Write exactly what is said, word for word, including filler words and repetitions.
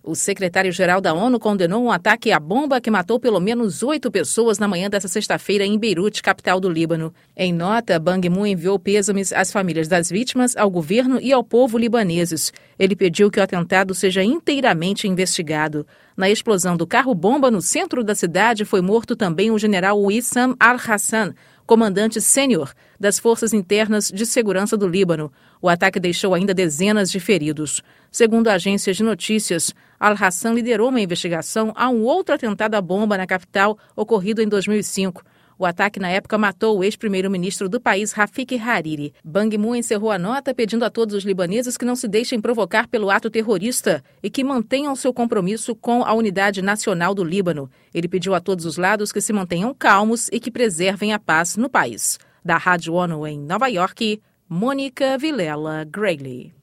O secretário-geral da ONU condenou um ataque à bomba que matou pelo menos oito pessoas na manhã desta sexta-feira em Beirute, capital do Líbano. Em nota, Ban Ki-moon enviou pêsames às famílias das vítimas, ao governo e ao povo libaneses. Ele pediu que o atentado seja inteiramente investigado. Na explosão do carro-bomba no centro da cidade foi morto também o general Wissam al-Hassan, comandante sênior das Forças Internas de Segurança do Líbano. O ataque deixou ainda dezenas de feridos. Segundo agências de notícias, al-Hassan liderou uma investigação a um outro atentado à bomba na capital ocorrido em dois mil e cinco. O ataque, na época, matou o ex-primeiro-ministro do país, Rafik Hariri. Ban Ki-moon encerrou a nota pedindo a todos os libaneses que não se deixem provocar pelo ato terrorista e que mantenham seu compromisso com a unidade nacional do Líbano. Ele pediu a todos os lados que se mantenham calmos e que preservem a paz no país. Da Rádio ONU em Nova York, Mônica Vilela Grayley.